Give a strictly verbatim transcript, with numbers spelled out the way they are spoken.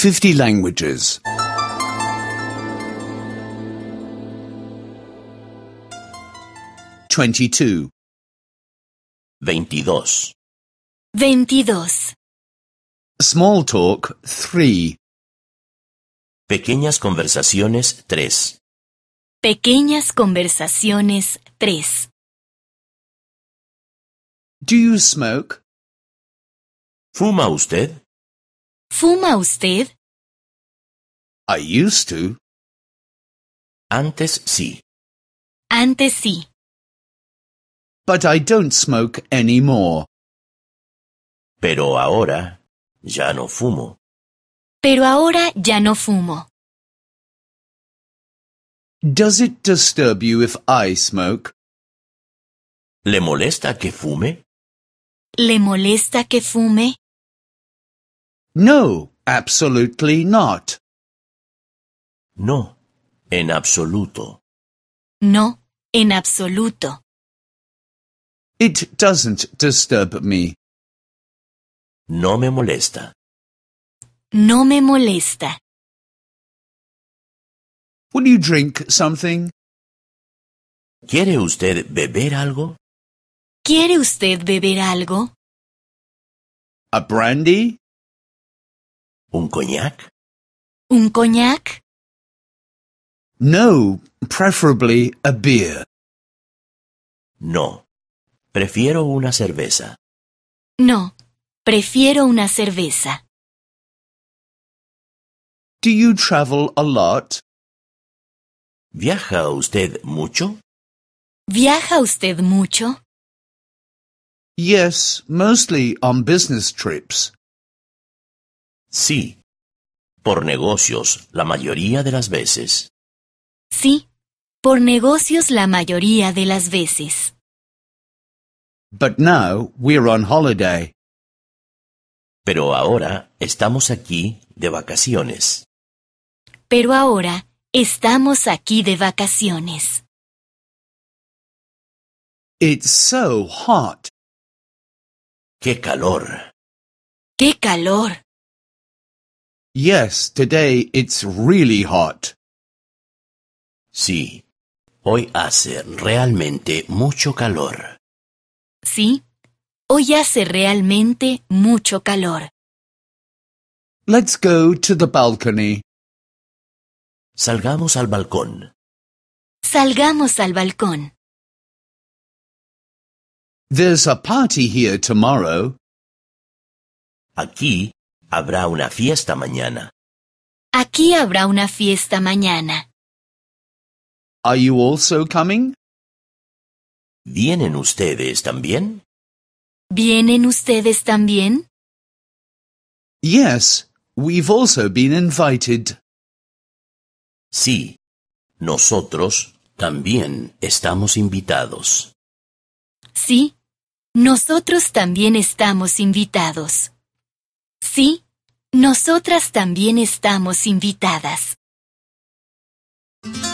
fifty languages. twenty-two. veintidós. veintidós. Small talk, three. Pequeñas conversaciones, tres. Pequeñas conversaciones, tres. Do you smoke? ¿Fuma usted? ¿Fuma usted? I used to. Antes sí, Antes sí, But I don't smoke anymore. pero ahora ya no fumo. pero ahora ya no fumo. Does it disturb you if I smoke? ¿Le molesta que fume? ¿Le molesta que fume? No, absolutely not. No, en absoluto. No, en absoluto. It doesn't disturb me. No me molesta. No me molesta. Will you drink something? ¿Quiere usted beber algo? ¿Quiere usted beber algo? A brandy? ¿Un coñac? ¿Un coñac? No, preferably a beer. No, prefiero una cerveza. No, prefiero una cerveza. Do you travel a lot? ¿Viaja usted mucho? ¿Viaja usted mucho? Yes, mostly on business trips. Sí, por negocios la mayoría de las veces. Sí, por negocios la mayoría de las veces. But now we're on holiday. Pero ahora estamos aquí de vacaciones. Pero ahora estamos aquí de vacaciones. It's so hot. ¡Qué calor! ¡Qué calor! Yes, today it's really hot. Sí, hoy hace realmente mucho calor. Sí, hoy hace realmente mucho calor. Let's go to the balcony. Salgamos al balcón. Salgamos al balcón. There's a party here tomorrow. Aquí habrá una fiesta mañana. Aquí habrá una fiesta mañana. Are you also coming? ¿Vienen ustedes también? ¿Vienen ustedes también? Yes, we've also been invited. Sí, nosotros también estamos invitados. Sí, nosotros también estamos invitados. Sí, nosotras también estamos invitadas.